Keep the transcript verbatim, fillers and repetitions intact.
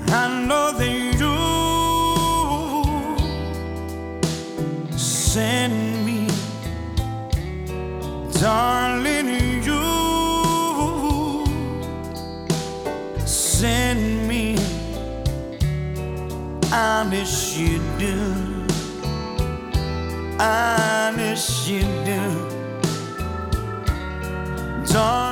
I know that you send me, darling, you send me. Honest you do, honest you do, darling.